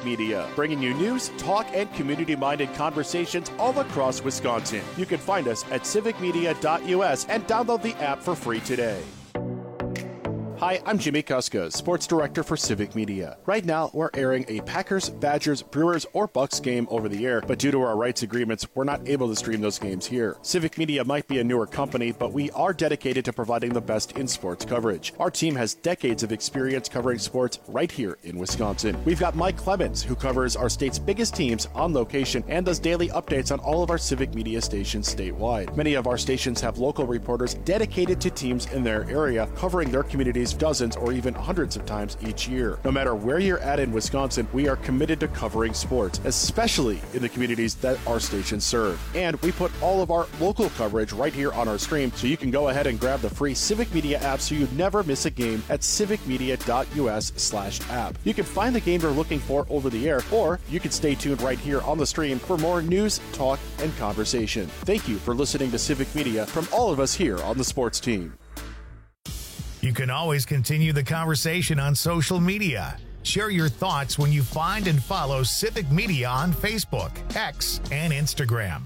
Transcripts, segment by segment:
Media, bringing you news, talk, and community-minded conversations all across Wisconsin. You can find us at civicmedia.us and download the app for free today. Hi, I'm Jimmy Kuska, Sports Director for Civic Media. Right now, we're airing a Packers, Badgers, Brewers, or Bucks game over the air, but due to our rights agreements, we're not able to stream those games here. Civic Media might be a newer company, but we are dedicated to providing the best in sports coverage. Our team has decades of experience covering sports right here in Wisconsin. We've got Mike Clemens, who covers our state's biggest teams on location and does daily updates on all of our Civic Media stations statewide. Many of our stations have local reporters dedicated to teams in their area, covering their communities dozens or even hundreds of times each year. No matter where you're at in Wisconsin, we are committed to covering sports, especially in the communities that our stations serve. And we put all of our local coverage right here on our stream, so you can go ahead and grab the free Civic Media app so you never miss a game at civicmedia.us/app. You can find the game you're looking for over the air, or you can stay tuned right here on the stream for more news, talk, and conversation. Thank you for listening to Civic Media from all of us here on the sports team. You can always continue the conversation on social media. Share your thoughts when you find and follow Civic Media on Facebook, X, and Instagram.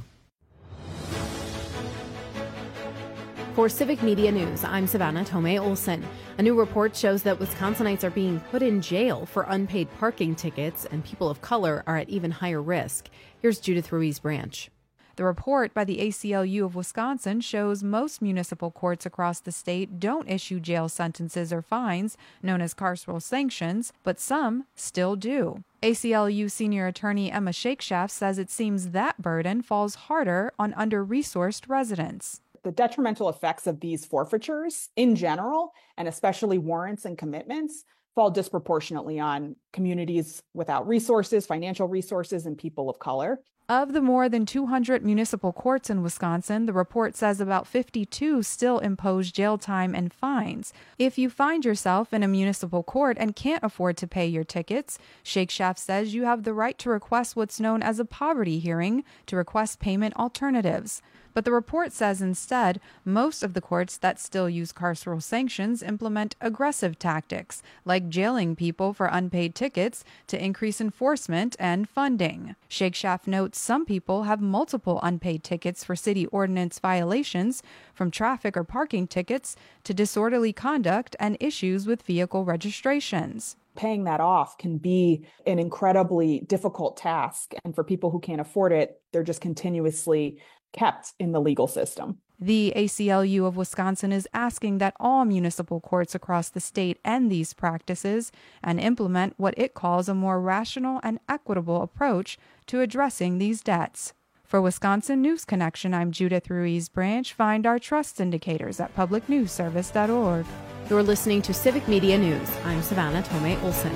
For Civic Media News, I'm Savannah Tomei Olson. A new report shows that Wisconsinites are being put in jail for unpaid parking tickets, and people of color are at even higher risk. Here's Judith Ruiz Branch. The report by the ACLU of Wisconsin shows most municipal courts across the state don't issue jail sentences or fines, known as carceral sanctions, but some still do. ACLU senior attorney Emma Shakeshaft says it seems that burden falls harder on under-resourced residents. The detrimental effects of these forfeitures in general, and especially warrants and commitments, fall disproportionately on communities without resources, financial resources, and people of color. Of the more than 200 municipal courts in Wisconsin, the report says about 52 still impose jail time and fines. If you find yourself in a municipal court and can't afford to pay your tickets, Shakeshaft says you have the right to request what's known as a poverty hearing to request payment alternatives. But the report says instead, most of the courts that still use carceral sanctions implement aggressive tactics, like jailing people for unpaid tickets to increase enforcement and funding. Shakeshaft notes some people have multiple unpaid tickets for city ordinance violations, from traffic or parking tickets to disorderly conduct and issues with vehicle registrations. Paying that off can be an incredibly difficult task. And for people who can't afford it, they're just continuously kept in the legal system. The ACLU of Wisconsin is asking that all municipal courts across the state end these practices and implement what it calls a more rational and equitable approach to addressing these debts. For Wisconsin News Connection, I'm Judith Ruiz Branch. Find our trust indicators at publicnewsservice.org. You're listening to Civic Media News. I'm Savannah Tomei Olson.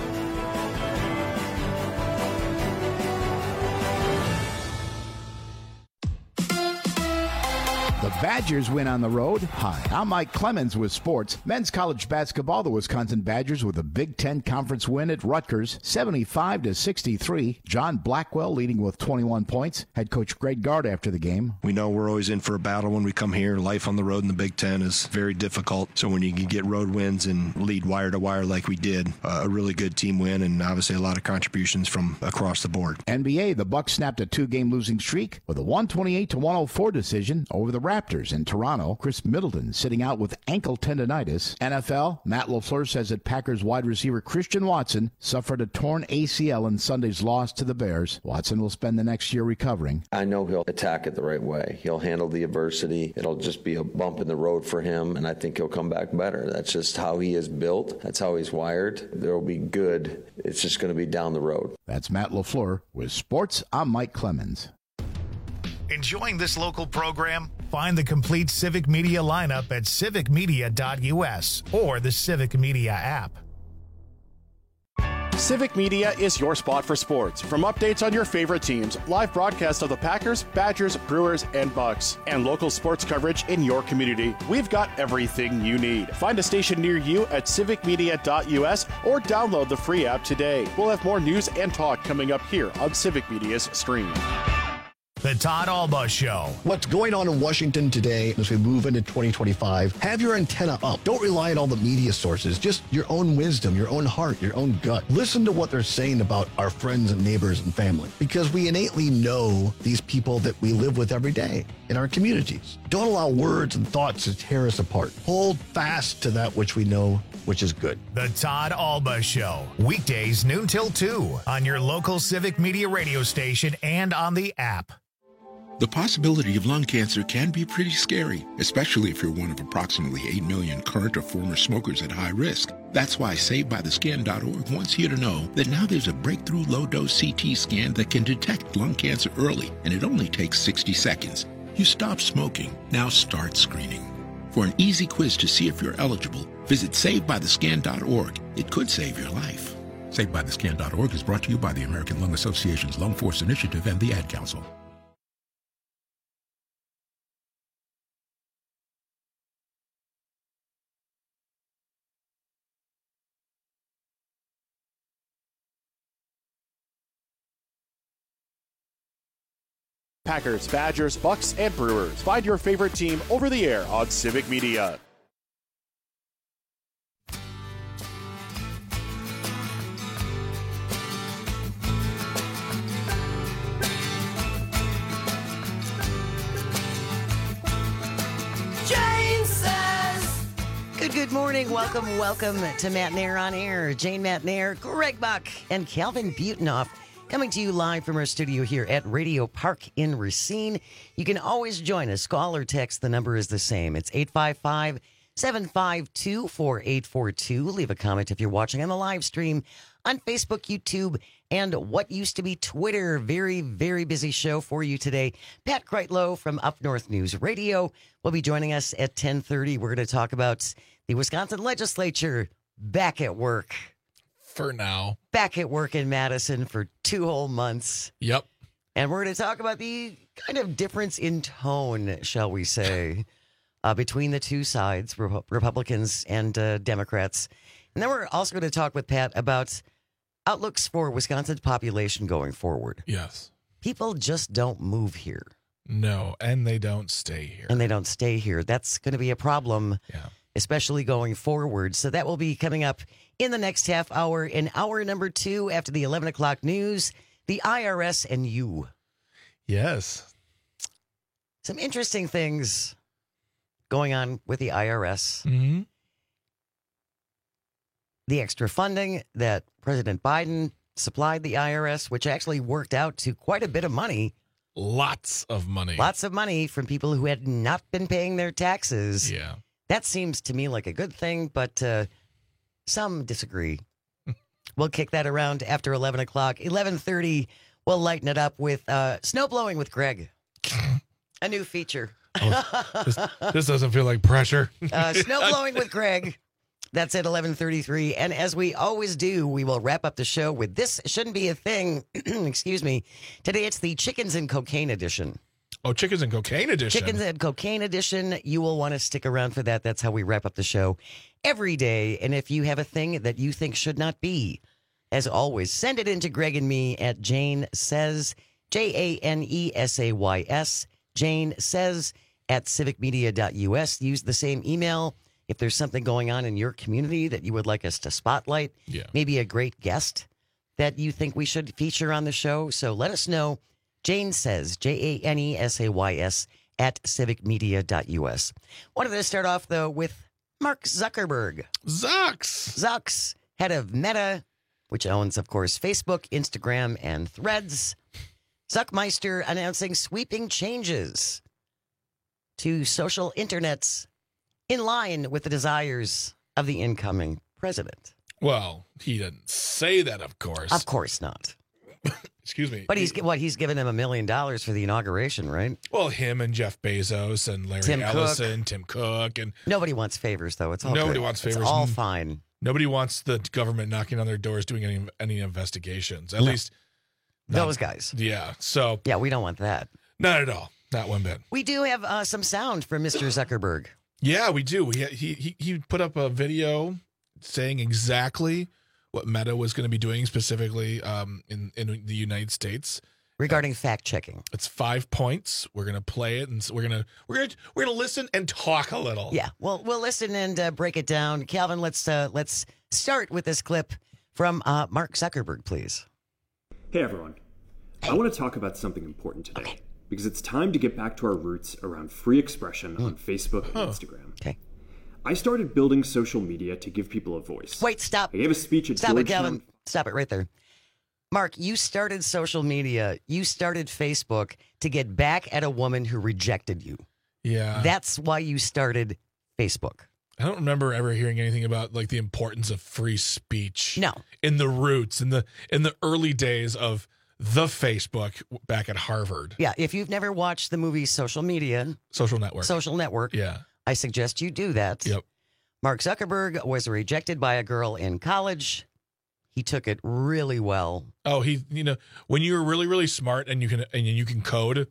The Badgers win on the road. Hi, I'm Mike Clemens with sports. Men's college basketball, the Wisconsin Badgers with a Big Ten Conference win at Rutgers, 75-63. John Blackwell leading with 21 points. Head coach Greg Gard after the game. We know we're always in for a battle when we come here. Life on the road in the Big Ten is very difficult. So when you can get road wins and lead wire to wire like we did, a really good team win, and obviously a lot of contributions from across the board. NBA, the Bucks snapped a 2-game losing streak with a 128-104 decision over the Raptors in Toronto. Chris Middleton sitting out with ankle tendonitis. NFL, Matt LaFleur says that Packers wide receiver Christian Watson suffered a torn ACL in Sunday's loss to the Bears. Watson will spend the next year recovering. I know he'll attack it the right way. He'll handle the adversity. It'll just be a bump in the road for him, and I think he'll come back better. That's just how he is built. That's how he's wired. There'll be good. It's just going to be down the road. That's Matt LaFleur with sports. I'm Mike Clemens. Enjoying this local program? Find the complete Civic Media lineup at civicmedia.us or the Civic Media app. Civic Media is your spot for sports. From updates on your favorite teams, live broadcasts of the Packers, Badgers, Brewers, and Bucks, and local sports coverage in your community, we've got everything you need. Find a station near you at civicmedia.us or download the free app today. We'll have more news and talk coming up here on Civic Media's stream. The Todd Alba Show. What's going on in Washington today as we move into 2025? Have your antenna up. Don't rely on all the media sources. Just your own wisdom, your own heart, your own gut. Listen to what they're saying about our friends and neighbors and family, because we innately know these people that we live with every day in our communities. Don't allow words and thoughts to tear us apart. Hold fast to that which we know, which is good. The Todd Alba Show. Weekdays noon till 2 on your local Civic Media radio station and on the app. The possibility of lung cancer can be pretty scary, especially if you're one of approximately 8 million current or former smokers at high risk. That's why SaveByTheScan.org wants you to know that now there's a breakthrough low-dose CT scan that can detect lung cancer early, and it only takes 60 seconds. You stop smoking, now start screening. For an easy quiz to see if you're eligible, visit SaveByTheScan.org. It could save your life. SaveByTheScan.org is brought to you by the American Lung Association's Lung Force Initiative and the Ad Council. Packers, Badgers, Bucks, and Brewers. Find your favorite team over the air on Civic Media. Jane says. Good morning. Welcome to Matt Nair on Air. Jane Matt Nair, Greg Buck, and Calvin Butenoff. Coming to you live from our studio here at Radio Park in Racine. You can always join us. Call or text. The number is the same. It's 855-752-4842. Leave a comment if you're watching on the live stream on Facebook, YouTube, and what used to be Twitter. Very, very busy show for you today. Pat Kreitlow from Up North News Radio will be joining us at 10:30. We're going to talk about the Wisconsin legislature back at work. For now. Back at work in Madison for 2 whole months. Yep. And we're going to talk about the kind of difference in tone, shall we say, between the two sides, Republicans and Democrats. And then we're also going to talk with Pat about outlooks for Wisconsin's population going forward. Yes. People just don't move here. No, and they don't stay here. That's going to be a problem. Yeah. Especially going forward. So that will be coming up in the next half hour. In hour number 2, after the 11 o'clock news, the IRS and you. Yes. Some interesting things going on with the IRS. Mm-hmm. The extra funding that President Biden supplied the IRS, which actually worked out to quite a bit of money. Lots of money. Lots of money from people who had not been paying their taxes. Yeah. That seems to me like a good thing, but some disagree. We'll kick that around after 11 o'clock. 11:30, we'll lighten it up with Snow Blowing with Greg. A new feature. This doesn't feel like pressure. Snow Blowing with Greg. That's at 11:33. And as we always do, we will wrap up the show with This Shouldn't Be a Thing. Excuse me. Today it's the Chickens and Cocaine edition. Oh, Chickens and Cocaine edition. Chickens and Cocaine edition. You will want to stick around for that. That's how we wrap up the show every day. And if you have a thing that you think should not be, as always, send it in to Greg and me at Jane Says, JANESAYS, Jane Says at civicmedia.us. Use the same email if there's something going on in your community that you would like us to spotlight. Yeah. Maybe a great guest that you think we should feature on the show. So let us know. Jane Says, JANESAYS at civicmedia.us. Wanted to start off, though, with Mark Zuckerberg. Zucks, head of Meta, which owns, of course, Facebook, Instagram, and Threads. Zuckmeister announcing sweeping changes to social internets in line with the desires of the incoming president. Well, he didn't say that, of course. Of course not. Excuse me. But he's given him $1 million for the inauguration, right? Well, him and Jeff Bezos and Larry Ellison, Tim Cook, and nobody wants favors, though. It's all nobody good. wants favors. It's all fine. Nobody wants the government knocking on their doors doing any investigations. At least those guys. Yeah. So yeah, we don't want that. Not at all. Not one bit. We do have some sound from Mr. Zuckerberg. Yeah, we do. He put up a video saying exactly what Meta was going to be doing specifically in the United States. regarding fact checking. It's 5 points. We're gonna play it, and we're gonna listen and talk a little. Yeah, we'll listen and break it down. Calvin, let's start with this clip from Mark Zuckerberg, please. Hey everyone, I want to talk about something important today because it's time to get back to our roots around free expression on Facebook and Instagram. Okay. I started building social media to give people a voice. Wait, stop. I gave a speech at Stop it, Georgetown. Calvin. Stop it right there. Mark, you started social media. You started Facebook to get back at a woman who rejected you. Yeah. That's why you started Facebook. I don't remember ever hearing anything about like the importance of free speech. No. In the roots, in the early days of the Facebook back at Harvard. Yeah, if you've never watched the movie Social Network. Yeah. I suggest you do that. Yep. Mark Zuckerberg was rejected by a girl in college. He took it really well. Oh, when you're really, really smart and you can code,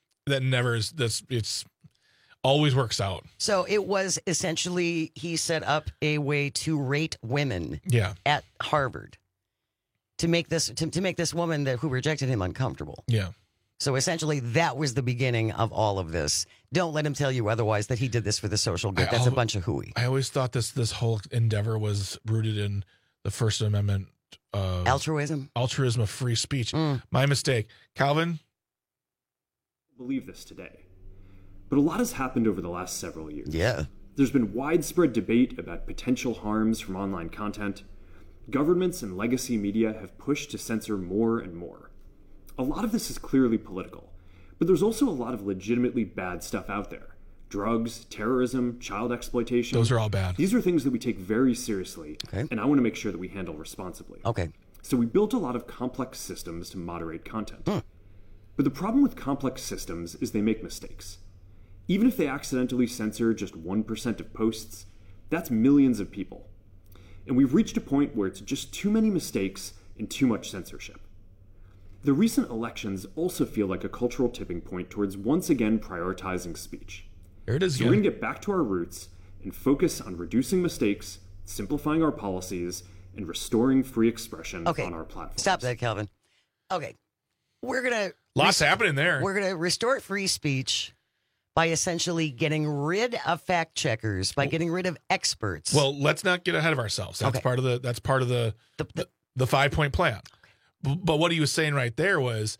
it's always works out. So it was essentially, he set up a way to rate women at Harvard to make this woman who rejected him uncomfortable. Yeah. So essentially, that was the beginning of all of this. Don't let him tell you otherwise that he did this for the social good. That's a bunch of hooey. I always thought this whole endeavor was rooted in the First Amendment. Altruism of free speech. My mistake. Calvin? I believe this today. But a lot has happened over the last several years. Yeah. There's been widespread debate about potential harms from online content. Governments and legacy media have pushed to censor more and more. A lot of this is clearly political, but there's also a lot of legitimately bad stuff out there. Drugs, terrorism, child exploitation. Those are all bad. These are things that we take very seriously, and I want to make sure that we handle responsibly. Okay. So we built a lot of complex systems to moderate content. But the problem with complex systems is they make mistakes. Even if they accidentally censor just 1% of posts, that's millions of people. And we've reached a point where it's just too many mistakes and too much censorship. The recent elections also feel like a cultural tipping point towards once again prioritizing speech. There it is. So we're going to get back to our roots and focus on reducing mistakes, simplifying our policies, and restoring free expression on our platform. Stop that, Calvin. Okay. We're going to... Lots happening there. We're going to restore free speech by essentially getting rid of fact checkers, by getting rid of experts. Well, let's not get ahead of ourselves. That's part of the 5-point plan. Okay. But what he was saying right there was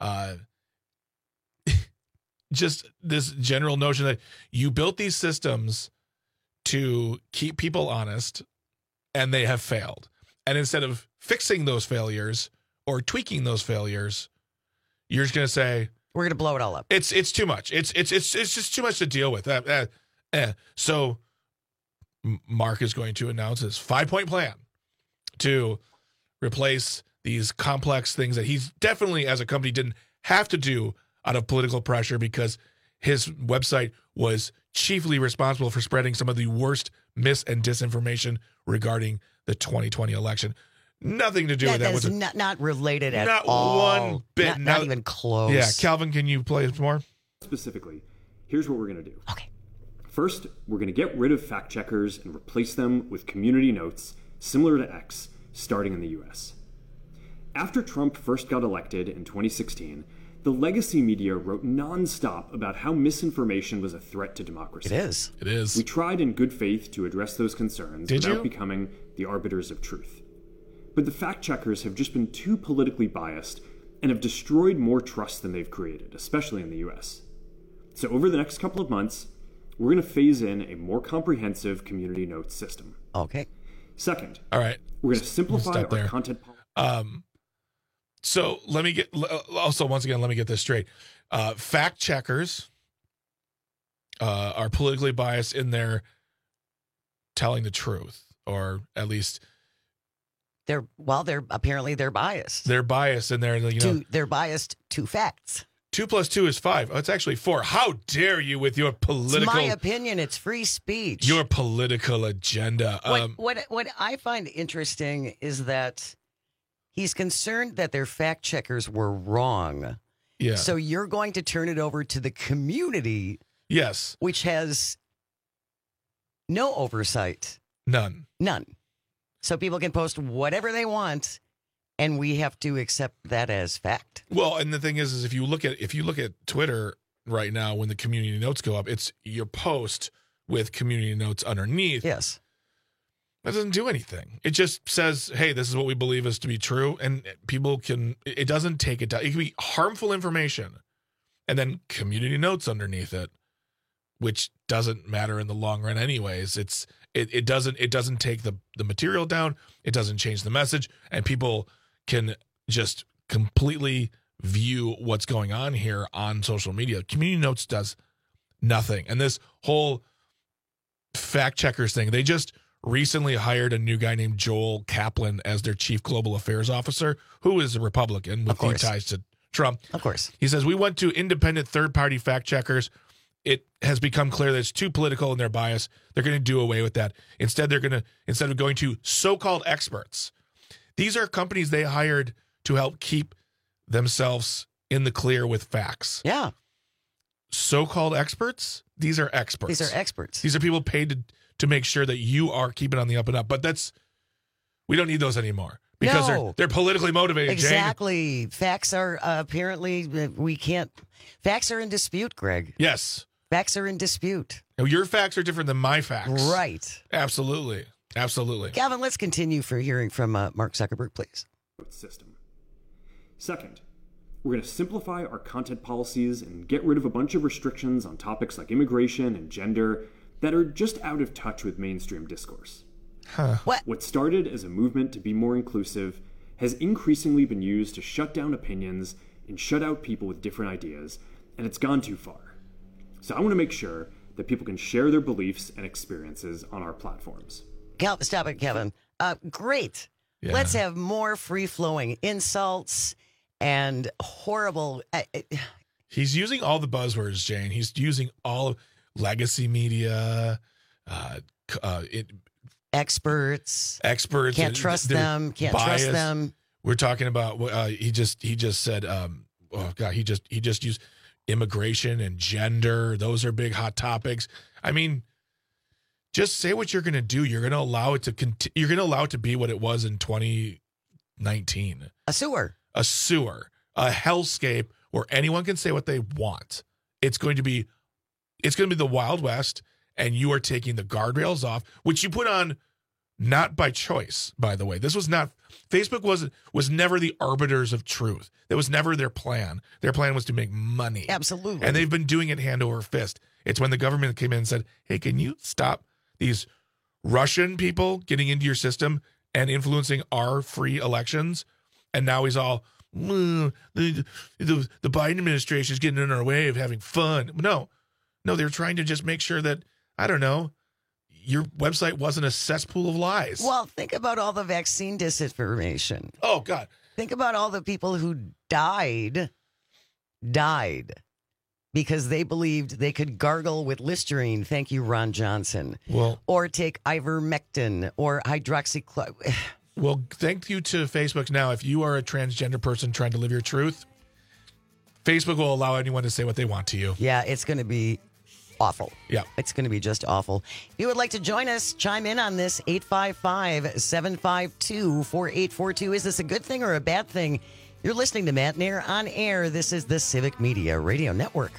just this general notion that you built these systems to keep people honest, and they have failed. And instead of fixing those failures or tweaking those failures, you're just going to say, we're going to blow it all up. It's too much. It's just too much to deal with. So Mark is going to announce his 5-point plan to replace these complex things that he's definitely, as a company, didn't have to do out of political pressure because his website was chiefly responsible for spreading some of the worst mis- and disinformation regarding the 2020 election. Nothing to do with that. That is not related at all. Not one bit. Not even close. Yeah. Calvin, can you play some more? Specifically, here's what we're going to do. Okay. First, we're going to get rid of fact checkers and replace them with community notes, similar to X, starting in the US. After Trump first got elected in 2016, the legacy media wrote nonstop about how misinformation was a threat to democracy. It is. We tried in good faith to address those concerns without becoming the arbiters of truth. But the fact checkers have just been too politically biased and have destroyed more trust than they've created, especially in the US. So over the next couple of months, we're going to phase in a more comprehensive community notes system. Okay. Second, all right, we're going to simplify our content policy. So let me get this straight. Fact checkers are politically biased in their telling the truth, or at least they're biased. They're biased in there. They're biased to facts. 2 + 2 is 5. Oh, it's actually 4. How dare you with your political? It's my opinion. It's free speech. Your political agenda. What I find interesting is that he's concerned that their fact checkers were wrong. Yeah. So you're going to turn it over to the community. Yes. Which has no oversight. None. So people can post whatever they want, and we have to accept that as fact. Well, and the thing is if you look at Twitter right now, when the community notes go up, it's your post with community notes underneath. Yes. That doesn't do anything. It just says, hey, this is what we believe is to be true. And it doesn't take it down. It can be harmful information and then community notes underneath it, which doesn't matter in the long run anyways. It doesn't take the material down. It doesn't change the message. And people can just completely view what's going on here on social media. Community notes does nothing. And this whole fact checkers thing, they just recently hired a new guy named Joel Kaplan as their chief global affairs officer, who is a Republican with deep ties to Trump. Of course. He says, we went to independent third-party fact checkers. It has become clear that it's too political in their bias. They're going to do away with that. Instead of going to so-called experts. These are companies they hired to help keep themselves in the clear with facts. Yeah. So-called experts? These are experts. These are experts. These are people paid to make sure that you are keeping on the up and up. But we don't need those anymore because they're politically motivated. Exactly. Jane. Facts are apparently facts are in dispute, Greg. Yes. Facts are in dispute. Now, your facts are different than my facts. Right. Absolutely. Absolutely. Gavin, let's continue for hearing from Mark Zuckerberg, please. System. Second, we're going to simplify our content policies and get rid of a bunch of restrictions on topics like immigration and gender that are just out of touch with mainstream discourse. What started as a movement to be more inclusive has increasingly been used to shut down opinions and shut out people with different ideas, and it's gone too far. So I want to make sure that people can share their beliefs and experiences on our platforms. Stop it, Kevin. Great. Yeah. Let's have more free-flowing insults and horrible... He's using all the buzzwords, Jane. He's using all of legacy media, experts. Can't trust them. Can't trust them. We're talking about. He just said. He just used immigration and gender. Those are big hot topics. I mean, just say what you're going to do. You're going to allow it to You're going to allow it to be what it was in 2019. A sewer, a hellscape where anyone can say what they want. It's going to be the Wild West, and you are taking the guardrails off, which you put on not by choice, by the way. This was not, Facebook was never the arbiters of truth. That was never their plan. Their plan was to make money. Absolutely. And they've been doing it hand over fist. It's when the government came in and said, hey, can you stop these Russian people getting into your system and influencing our free elections? And now he's all, the Biden administration is getting in our way of having fun. No, they're trying to just make sure that, I don't know, your website wasn't a cesspool of lies. Well, think about all the vaccine disinformation. Oh, God. Think about all the people who died because they believed they could gargle with Listerine. Thank you, Ron Johnson. Well, or take ivermectin or hydroxychloroquine. Well, thank you to Facebook. Now, if you are a transgender person trying to live your truth, Facebook will allow anyone to say what they want to you. Yeah, it's going to be awful. Yeah. It's going to be just awful. If you would like to join us, chime in on this, 855-752-4842. Is this a good thing or a bad thing? You're listening to Matt Nair on air. This is the Civic Media Radio Network.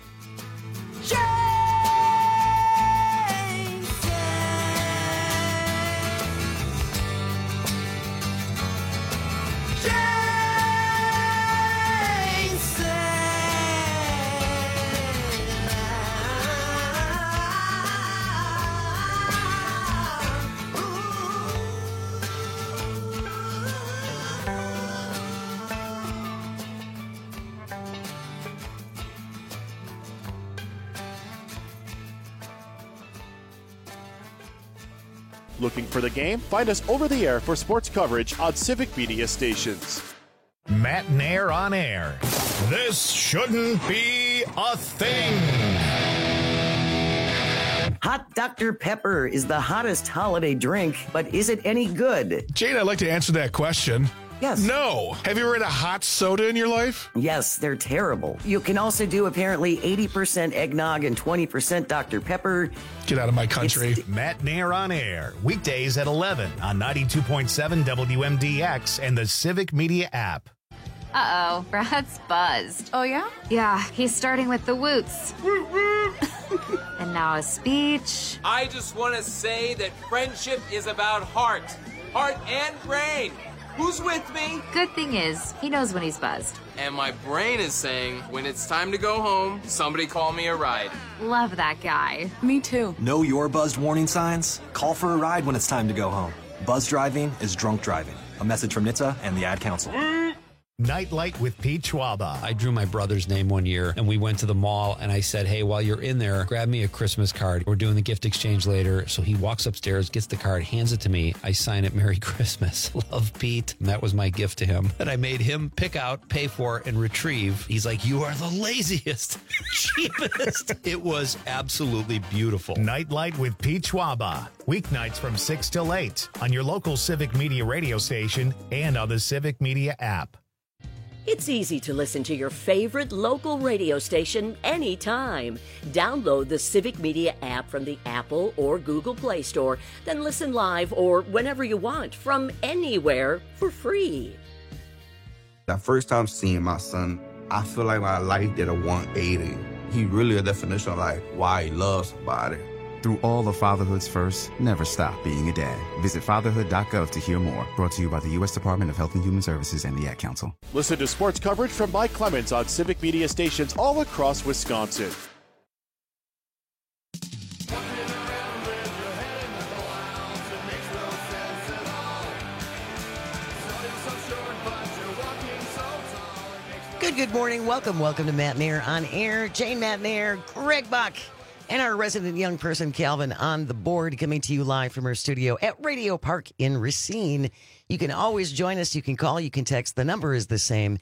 Looking for the game? Find us over the air for sports coverage on Civic Media stations. Matt Nair on air. This shouldn't be a thing. Hot Dr. Pepper is the hottest holiday drink, but is it any good? Jane, I'd like to answer that question. Yes. No. Have you ever had a hot soda in your life? Yes, they're terrible. You can also do apparently 80% eggnog and 20% Dr. Pepper. Get out of my country. Matt Nair on air, weekdays at 11 on 92.7 WMDX and the Civic Media app. Uh-oh, Brad's buzzed. Oh, yeah? Yeah, he's starting with the woots. And now a speech. I just want to say that friendship is about heart and brain. Who's with me? Good thing is, he knows when he's buzzed. And my brain is saying, when it's time to go home, somebody call me a ride. Love that guy. Me too. Know your buzzed warning signs? Call for a ride when it's time to go home. Buzz driving is drunk driving. A message from NHTSA and the Ad Council. Nightlight with Pete Schwaba. I drew my brother's name one year, and we went to the mall, and I said, hey, while you're in there, grab me a Christmas card. We're doing the gift exchange later. So he walks upstairs, gets the card, hands it to me. I sign it, Merry Christmas. Love, Pete. And that was my gift to him. And I made him pick out, pay for, and retrieve. He's like, you are the laziest, cheapest. It was absolutely beautiful. Nightlight with Pete Schwaba. Weeknights from 6 till 8 on your local Civic Media radio station and on the Civic Media app. It's easy to listen to your favorite local radio station anytime. Download the Civic Media app from the Apple or Google Play Store, then listen live or whenever you want from anywhere for free. The first time seeing my son, I feel like my life did a 180. He really a definition of like why he loves somebody. Through all of fatherhood's first, never stop being a dad. Visit fatherhood.gov to hear more. Brought to you by the U.S. Department of Health and Human Services and the Ad Council. Listen to sports coverage from Mike Clemens on Civic Media stations all across Wisconsin. Good morning. Welcome to Matt Nair on air. Jane Matt Nair, Greg Buck, and our resident young person, Calvin, on the board, coming to you live from our studio at Radio Park in Racine. You can always join us. You can call, you can text. The number is the same,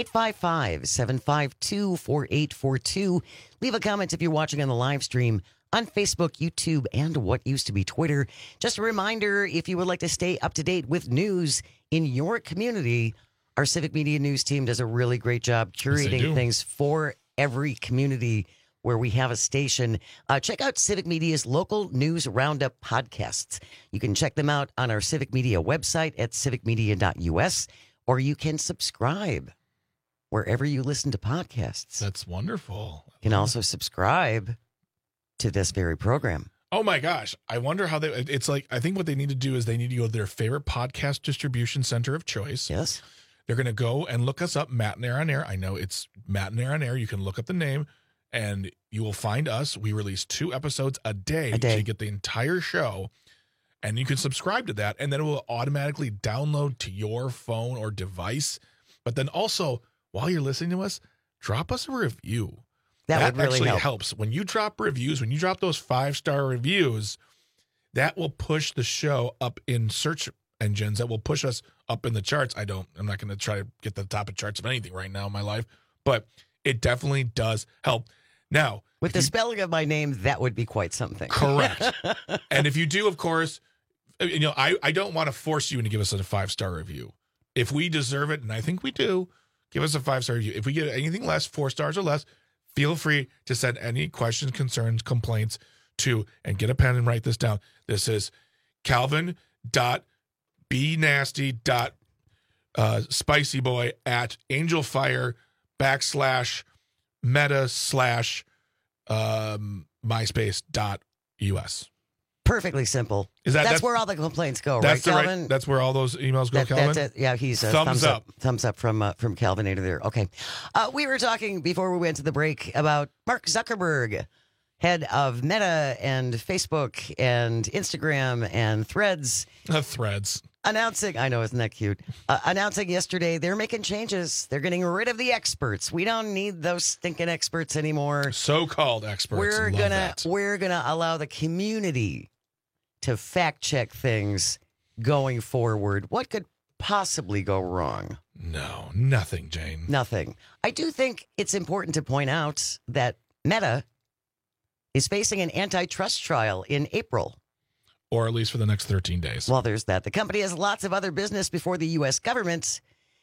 855-752-4842. Leave a comment if you're watching on the live stream on Facebook, YouTube, and what used to be Twitter. Just a reminder, if you would like to stay up to date with news in your community, our Civic Media News team does a really great job curating things for every community where we have a station. Check out Civic Media's local news roundup podcasts. You can check them out on our Civic Media website at civicmedia.us, or you can subscribe wherever you listen to podcasts. That's wonderful. You can also subscribe to this very program. Oh my gosh. I wonder how it's like, I think what they need to do is they need to go to their favorite podcast distribution center of choice. Yes. They're going to go and look us up, Matt Nair on Air. I know it's Matt Nair on Air. You can look up the name and you will find us. We release 2 episodes a day. So you get the entire show, and you can subscribe to that, and then it will automatically download to your phone or device. But then also, while you're listening to us, drop us a review. That would really actually help. helps. When you drop reviews, when you drop those 5-star reviews, that will push the show up in search engines. That will push us up in the charts. I'm not going to try to get the top of charts of anything right now in my life, but it definitely does help. Now, with the spelling of my name, that would be quite something. Correct. And if you do, of course, I don't want to force you to give us a 5-star review. If we deserve it, and I think we do, give us a 5-star review. If we get anything less, 4 stars or less, feel free to send any questions, concerns, complaints to, and get a pen and write this down. This is calvin.bnastyspicyboy@angelfire /meta/myspace.us. Perfectly simple. That's where all the complaints go, that's right, Calvin? That's where all those emails go, Calvin? That's it. Yeah, he's a thumbs up. Thumbs up from Calvinator there. Okay. We were talking before we went to the break about Mark Zuckerberg, head of Meta and Facebook and Instagram and Threads. Threads. Announcing, I know, isn't that cute? Announcing yesterday they're making changes. They're getting rid of the experts. We don't need those stinking experts anymore. So-called experts. We're gonna allow the community to fact check things going forward. What could possibly go wrong? No, nothing, Jane. Nothing. I do think it's important to point out that Meta is facing an antitrust trial in April. Or at least for the next 13 days. Well, there's that. The company has lots of other business before the U.S. government,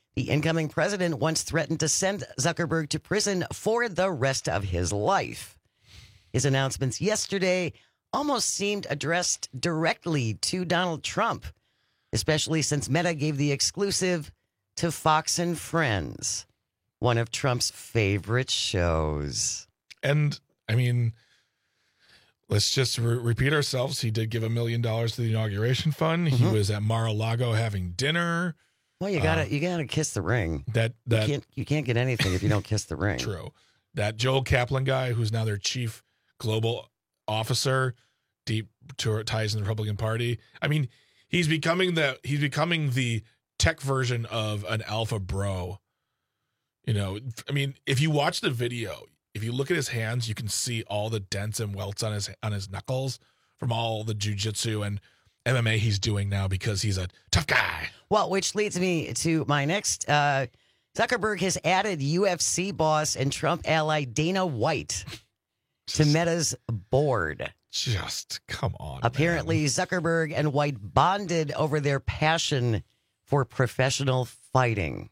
The incoming president once threatened to send Zuckerberg to prison for the rest of his life. His announcements yesterday almost seemed addressed directly to Donald Trump, especially since Meta gave the exclusive to Fox and Friends, one of Trump's favorite shows. And, I mean, let's just repeat ourselves. He did give $1 million to the inauguration fund. He was at Mar-a-Lago having dinner. Well, you gotta kiss the ring. You can't get anything if you don't kiss the ring. True. That Joel Kaplan guy, who's now their chief global officer, deep ties in the Republican Party. I mean, he's becoming the tech version of an alpha bro. You know, I mean, if you watch the video, if you look at his hands, you can see all the dents and welts on his knuckles from all the jiu-jitsu and MMA he's doing now because he's a tough guy. Well, which leads me to my next. Zuckerberg has added UFC boss and Trump ally Dana White to Meta's board. Just come on. Apparently, man. Zuckerberg and White bonded over their passion for professional fighting.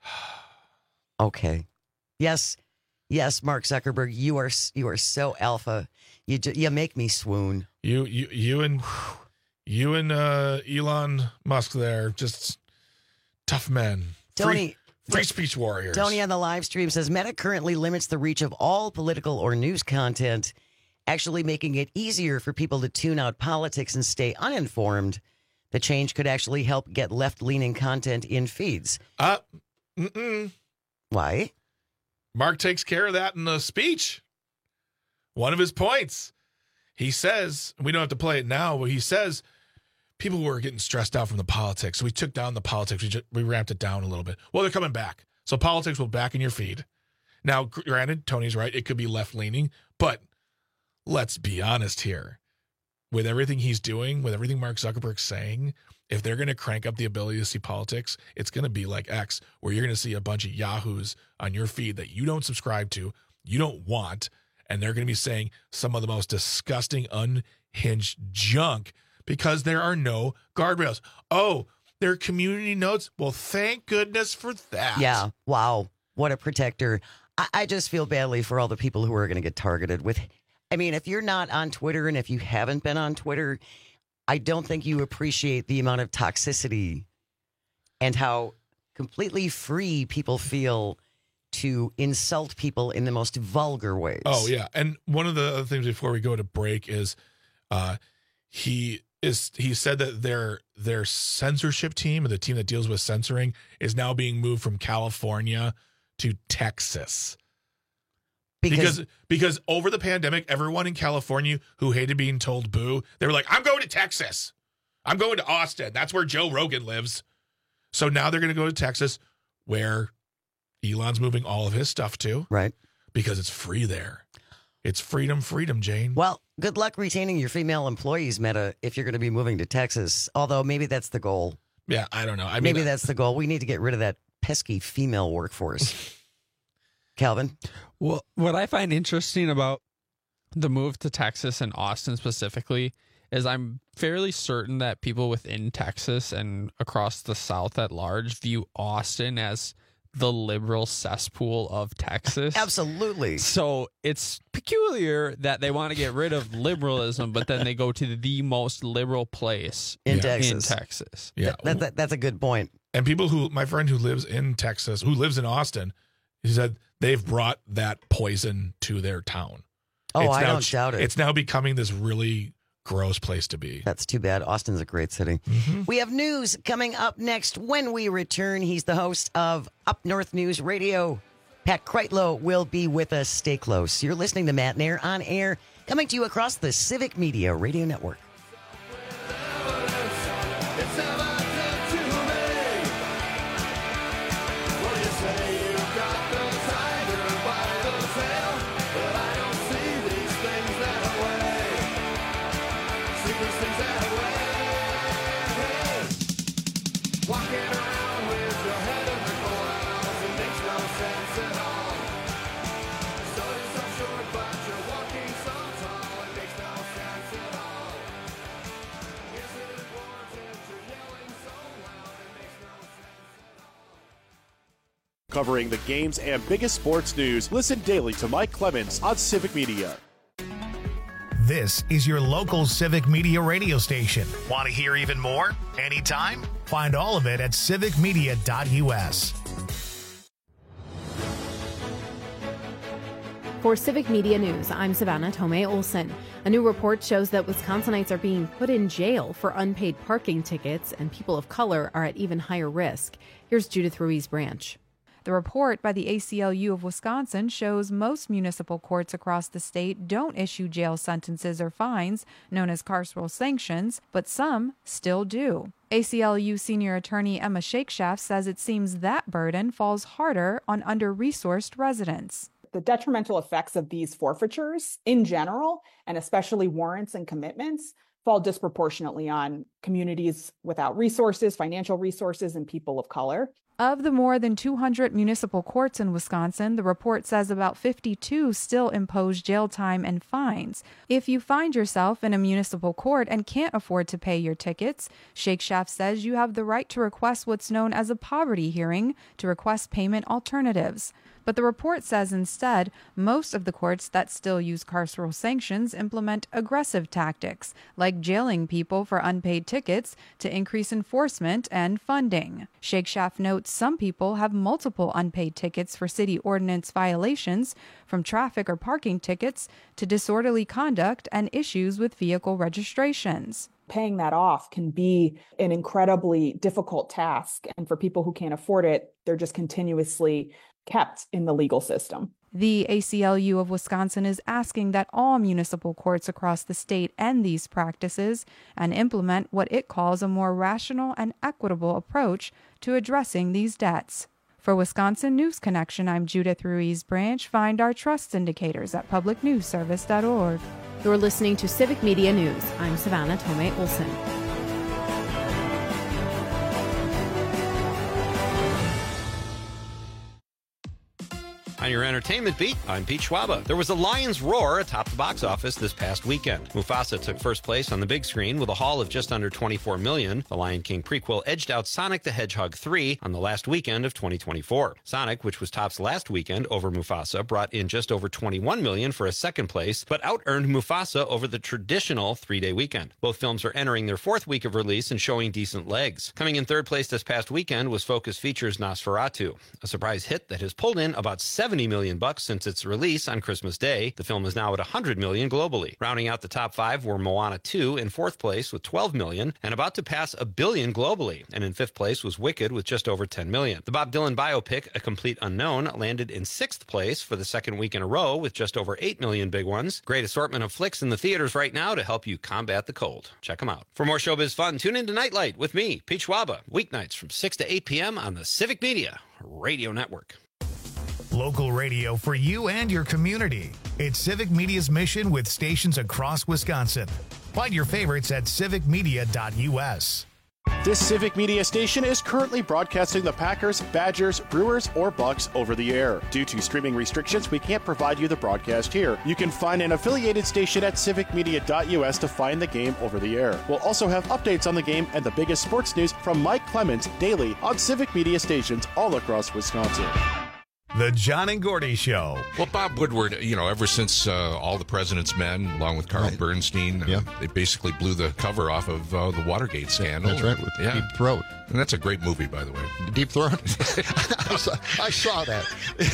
Okay. Yes, Mark Zuckerberg, you are so alpha. You make me swoon. You and Elon Musk there, just tough men. Tony, free speech warriors. Tony on the live stream says Meta currently limits the reach of all political or news content, actually making it easier for people to tune out politics and stay uninformed. The change could actually help get left-leaning content in feeds. Why? Mark takes care of that in the speech. One of his points. He says, we don't have to play it now, but he says people were getting stressed out from the politics. So we took down the politics. We ramped it down a little bit. Well, they're coming back. So politics will back in your feed. Now, granted, Tony's right. It could be left-leaning, but let's be honest here. With everything he's doing, with everything Mark Zuckerberg's saying, if they're going to crank up the ability to see politics, it's going to be like X, where you're going to see a bunch of yahoos on your feed that you don't subscribe to, you don't want, and they're going to be saying some of the most disgusting, unhinged junk because there are no guardrails. Oh, there are community notes? Well, thank goodness for that. Yeah. Wow. What a protector. I just feel badly for all the people who are going to get targeted with. I mean, if you're not on Twitter and if you haven't been on Twitter, I don't think you appreciate the amount of toxicity and how completely free people feel to insult people in the most vulgar ways. Oh, yeah. And one of the other things before we go to break is he said that their censorship team, or the team that deals with censoring, is now being moved from California to Texas. Because over the pandemic, everyone in California who hated being told boo, they were like, I'm going to Texas. I'm going to Austin. That's where Joe Rogan lives. So now they're going to go to Texas, where Elon's moving all of his stuff to. Right. Because it's free there. It's freedom, Jane. Well, good luck retaining your female employees, Meta, if you're going to be moving to Texas. Although maybe that's the goal. Yeah, I don't know. Maybe that's the goal. We need to get rid of that pesky female workforce. Calvin? Well, what I find interesting about the move to Texas and Austin specifically is I'm fairly certain that people within Texas and across the South at large view Austin as the liberal cesspool of Texas. Absolutely. So it's peculiar that they want to get rid of liberalism, but then they go to the most liberal place in Texas. Yeah. That's a good point. And my friend who lives in Texas, who lives in Austin, he said they've brought that poison to their town. Oh, I don't doubt it. It's now becoming this really gross place to be. That's too bad. Austin's a great city. Mm-hmm. We have news coming up next when we return. He's the host of Up North News Radio. Pat Kreitlow will be with us. Stay close. You're listening to Matt Nair on air, coming to you across the Civic Media Radio Network. covering the games and biggest sports news. Listen daily to Mike Clemens on Civic Media. This is your local Civic Media radio station. Want to hear even more? Anytime? Find all of it at civicmedia.us. For Civic Media News, I'm Savannah Tomei Olson. A new report shows that Wisconsinites are being put in jail for unpaid parking tickets, and people of color are at even higher risk. Here's Judith Ruiz Branch. The report by the ACLU of Wisconsin shows most municipal courts across the state don't issue jail sentences or fines, known as carceral sanctions, but some still do. ACLU senior attorney Emma Shakeshaft says it seems that burden falls harder on under-resourced residents. The detrimental effects of these forfeitures in general, and especially warrants and commitments, fall disproportionately on communities without resources, financial resources, and people of color. Of the more than 200 municipal courts in Wisconsin, the report says about 52 still impose jail time and fines. If you find yourself in a municipal court and can't afford to pay your tickets, Shakeshaft says you have the right to request what's known as a poverty hearing to request payment alternatives. But the report says instead, most of the courts that still use carceral sanctions implement aggressive tactics, like jailing people for unpaid tickets to increase enforcement and funding. Shakeshaft notes some people have multiple unpaid tickets for city ordinance violations, from traffic or parking tickets to disorderly conduct and issues with vehicle registrations. Paying that off can be an incredibly difficult task. And for people who can't afford it, they're just continuously kept in the legal system. The ACLU of Wisconsin is asking that all municipal courts across the state end these practices and implement what it calls a more rational and equitable approach to addressing these debts. For Wisconsin News Connection, I'm Judith Ruiz Branch. Find our trust indicators at publicnewsservice.org. You're listening to Civic Media News. I'm Savannah Tomei Olson. On your entertainment beat, I'm Pete Schwaba. There was a lion's roar atop the box office this past weekend. Mufasa took first place on the big screen with a haul of just under $24 million. The Lion King prequel edged out Sonic the Hedgehog 3 on the last weekend of 2024. Sonic, which was tops last weekend over Mufasa, brought in just over $21 million for a second place, but out-earned Mufasa over the traditional three-day weekend. Both films are entering their fourth week of release and showing decent legs. Coming in third place this past weekend was Focus Features' Nosferatu, a surprise hit that has pulled in about $70 million since its release on Christmas Day. The film is now at $100 million globally. Rounding out the top five were Moana 2 in fourth place with $12 million and about to pass $1 billion globally. And in fifth place was Wicked with just over $10 million. The Bob Dylan biopic, A Complete Unknown, landed in sixth place for the second week in a row with just over $8 million big ones. Great assortment of flicks in the theaters right now to help you combat the cold. Check them out. For more showbiz fun, tune in to Nightlight with me, Pete Schwaba, weeknights from 6 to 8 p.m. on the Civic Media Radio Network. Local radio for you and your community. It's Civic Media's mission with stations across Wisconsin. Find your favorites at civicmedia.us. This Civic Media station is currently broadcasting the Packers, Badgers, Brewers, or Bucks over the air. Due to streaming restrictions, we can't provide you the broadcast here. You can find an affiliated station at civicmedia.us to find the game over the air. We'll also have updates on the game and the biggest sports news from Mike Clemens daily on Civic Media stations all across Wisconsin. The John and Gordy Show. Well, Bob Woodward, ever since All the President's Men, along with Carl Bernstein, they basically blew the cover off of the Watergate scandal. That's right, with Deep Throat. And that's a great movie, by the way. Deep Throat? I saw that.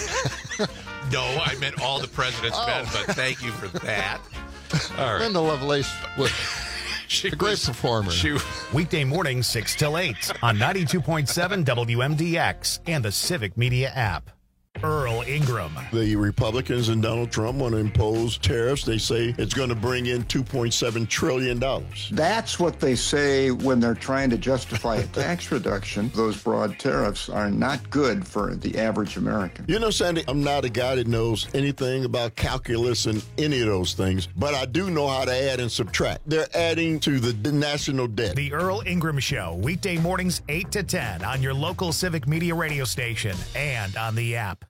No, I meant All the President's Men, but thank you for that. All right. Linda Lovelace was a great performer. Weekday mornings 6 till 8 on 92.7 WMDX and the Civic Media app. Earl Ingram. The Republicans and Donald Trump want to impose tariffs. They say it's going to bring in $2.7 trillion. That's what they say when they're trying to justify a tax reduction. Those broad tariffs are not good for the average American. You know, Sandy, I'm not a guy that knows anything about calculus and any of those things, but I do know how to add and subtract. They're adding to the national debt. The Earl Ingram Show, weekday mornings 8 to 10 on your local Civic Media radio station and on the app.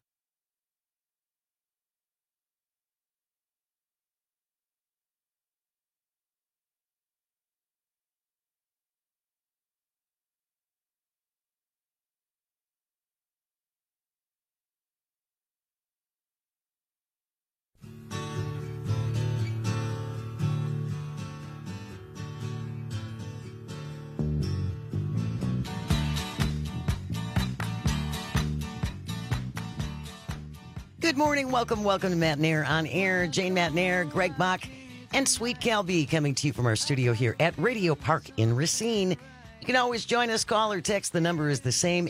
Good morning. Welcome to Matt Nair on Air. Jane Matt Nair, Greg Bach, and Sweet Cal B coming to you from our studio here at Radio Park in Racine. You can always join us, call or text. The number is the same,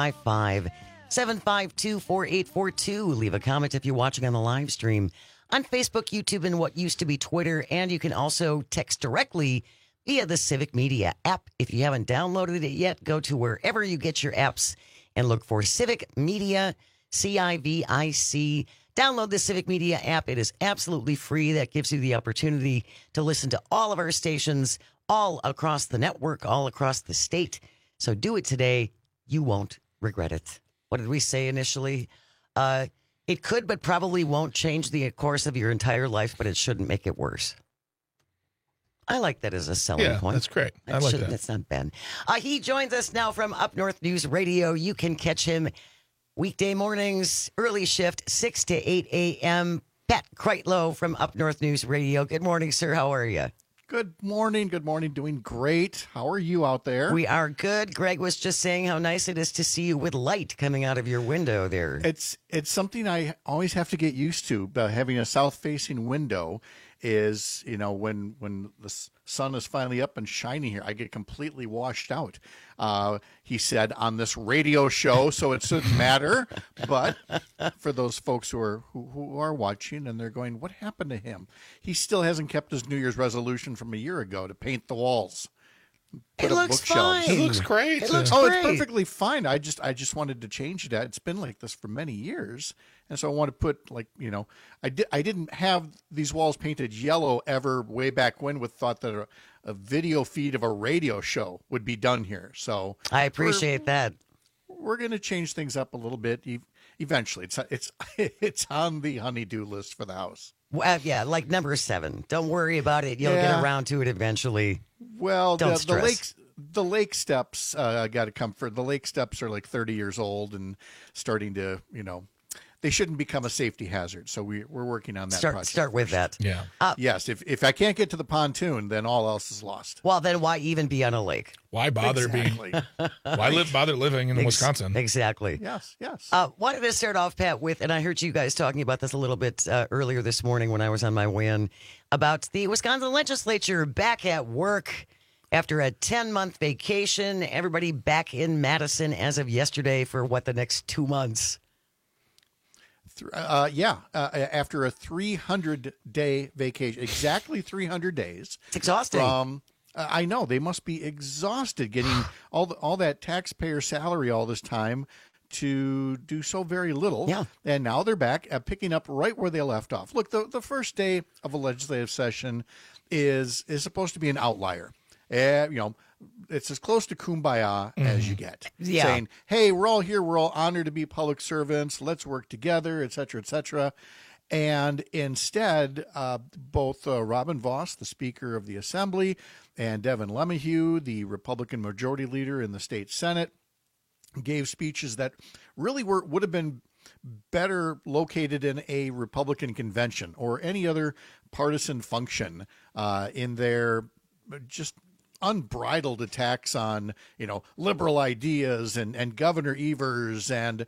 855-752-4842. Leave a comment if you're watching on the live stream on Facebook, YouTube, and what used to be Twitter. And you can also text directly via the Civic Media app. If you haven't downloaded it yet, go to wherever you get your apps and look for Civic Media, CIVIC. Download the Civic Media app. It is absolutely free. That gives you the opportunity to listen to all of our stations all across the network, all across the state. So do it today. You won't regret it. What did we say initially? It could, but probably won't change the course of your entire life, but it shouldn't make it worse. I like that as a selling point. That's great. I like that. That's not bad. He joins us now from Up North News Radio. You can catch him weekday mornings, early shift, 6 to 8 a.m. Pat Kreitlow from Up North News Radio. Good morning, sir. How are you? Good morning. Good morning. Doing great. How are you out there? We are good. Greg was just saying how nice it is to see you with light coming out of your window there. It's something I always have to get used to. Having a south-facing window is, when the sun is finally up and shining here, I get completely washed out. He said on this radio show, so it shouldn't matter. But for those folks who are watching and they're going, what happened to him? He still hasn't kept his New Year's resolution from a year ago to paint the walls. It looks fine. It looks great. It's perfectly fine. I just wanted to change that. It's been like this for many years, and so I want to put I didn't have these walls painted yellow ever way back when, with thought that a video feed of a radio show would be done here. So I appreciate that. We're going to change things up a little bit eventually. It's on the honey-do list for the house. Well, yeah, like number 7. Don't worry about it. You'll get around to it eventually. Well, Don't stress. the lake steps got to come for. The lake steps are like 30 years old and starting to, they shouldn't become a safety hazard. So we're working on that project. Start with that. Yeah. Yes. If I can't get to the pontoon, then all else is lost. Well, then why even be on a lake? Why bother bother living in Wisconsin? Exactly. Yes. Wanted to start off, Pat, with, and I heard you guys talking about this a little bit earlier this morning when I was on my way in, about the Wisconsin legislature back at work after a 10-month vacation. Everybody back in Madison as of yesterday for the next 2 months. After a 300-day vacation, exactly 300 days. It's exhausting. I know they must be exhausted getting all that taxpayer salary all this time to do so very little. Yeah. And now they're back picking up right where they left off. Look, the first day of a legislative session is supposed to be an outlier. It's as close to kumbaya as you get. Yeah. Saying, hey, we're all here. We're all honored to be public servants. Let's work together, et cetera, et cetera. And instead, both Robin Vos, the Speaker of the Assembly, and Devin LeMahieu, the Republican Majority Leader in the state Senate, gave speeches that really would have been better located in a Republican convention or any other partisan function in their just unbridled attacks on, liberal ideas and Governor Evers. And,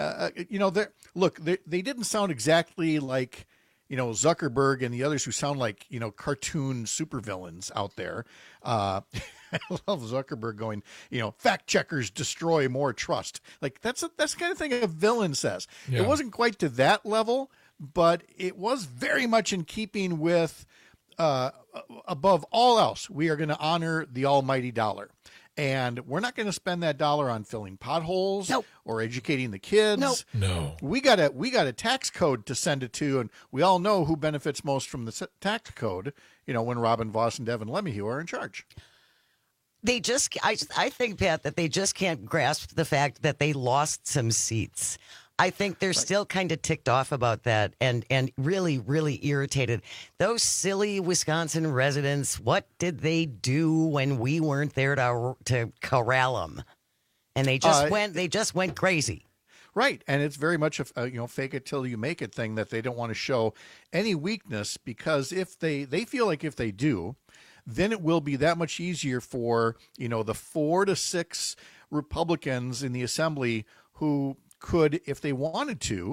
they didn't sound exactly like, Zuckerberg and the others who sound like, cartoon supervillains out there. I love Zuckerberg going, fact checkers destroy more trust. Like that's the kind of thing a villain says. Yeah. It wasn't quite to that level, but it was very much in keeping with, above all else, we are going to honor the almighty dollar. And we're not going to spend that dollar on filling potholes or educating the kids. No. We got a tax code to send it to, and we all know who benefits most from the tax code, when Robin Vos and Devin LeMahieu are in charge. They just, I think, Pat, that they just can't grasp the fact that they lost some seats. I think they're still kind of ticked off about that and really, really irritated. Those silly Wisconsin residents, what did they do when we weren't there to corral them? And they just went crazy. Right. And it's very much a fake it till you make it thing, that they don't want to show any weakness, because if they feel like if they do, then it will be that much easier for, the 4 to 6 Republicans in the Assembly who could, if they wanted to,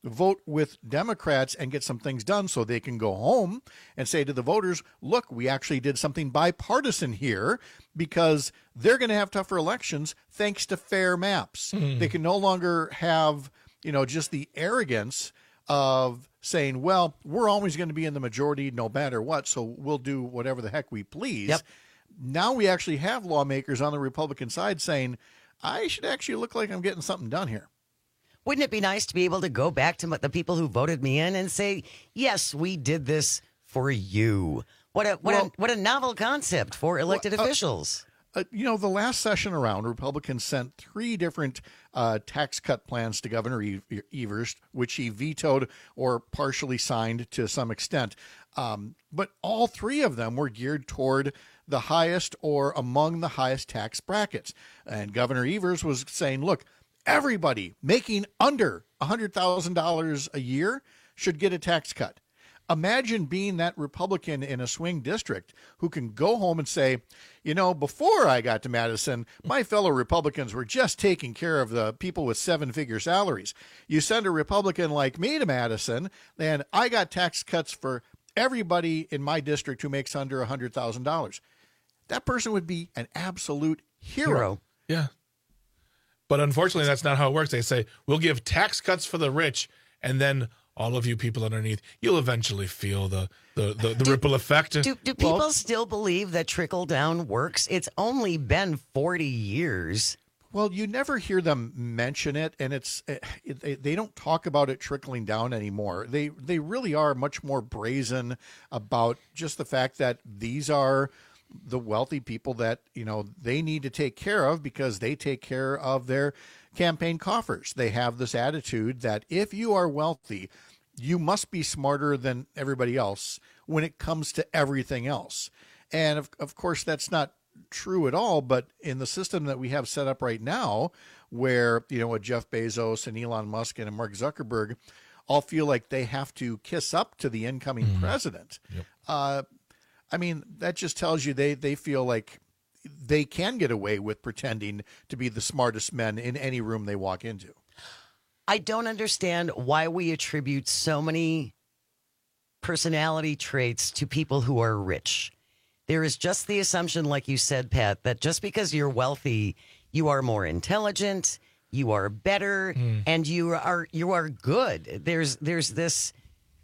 vote with Democrats and get some things done so they can go home and say to the voters, look, we actually did something bipartisan here, because they're going to have tougher elections thanks to fair maps. They can no longer have, just the arrogance of saying, well, we're always going to be in the majority no matter what, so we'll do whatever the heck we please. Yep. Now we actually have lawmakers on the Republican side saying, I should actually look like I'm getting something done here. Wouldn't it be nice to be able to go back to the people who voted me in and say, yes, we did this for you? What a novel concept for elected officials. The last session around, Republicans sent 3 different tax cut plans to Governor Evers, which he vetoed or partially signed to some extent. But all 3 of them were geared toward the highest or among the highest tax brackets. And Governor Evers was saying, look, everybody making under $100,000 a year should get a tax cut. Imagine being that Republican in a swing district who can go home and say, before I got to Madison, my fellow Republicans were just taking care of the people with 7-figure salaries. You send a Republican like me to Madison, then I got tax cuts for everybody in my district who makes under $100,000. That person would be an absolute hero. Yeah. But unfortunately, that's not how it works. They say, we'll give tax cuts for the rich, and then all of you people underneath, you'll eventually feel the ripple effect. Do people still believe that trickle down works? It's only been 40 years. Well, you never hear them mention it, and they don't talk about it trickling down anymore. They really are much more brazen about just the fact that these are the wealthy people that, they need to take care of because they take care of their campaign coffers. They have this attitude that if you are wealthy, you must be smarter than everybody else when it comes to everything else. And of course, that's not true at all. But in the system that we have set up right now, where, a Jeff Bezos and Elon Musk and Mark Zuckerberg all feel like they have to kiss up to the incoming president. Yep. That just tells you they feel like they can get away with pretending to be the smartest men in any room they walk into. I don't understand why we attribute so many personality traits to people who are rich. There is just the assumption, like you said, Pat, that just because you're wealthy, you are more intelligent, you are better, and you are good. There's this.